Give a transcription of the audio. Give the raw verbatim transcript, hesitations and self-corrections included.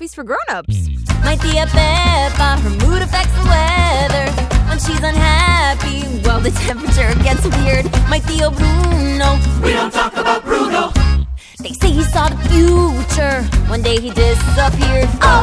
movies for grown-ups. My tia Peppa, her mood affects the weather. When she's unhappy, well, the temperature gets weird. My Tio Bruno, we don't talk about Bruno. They say he saw the future. One day he disappeared. Oh,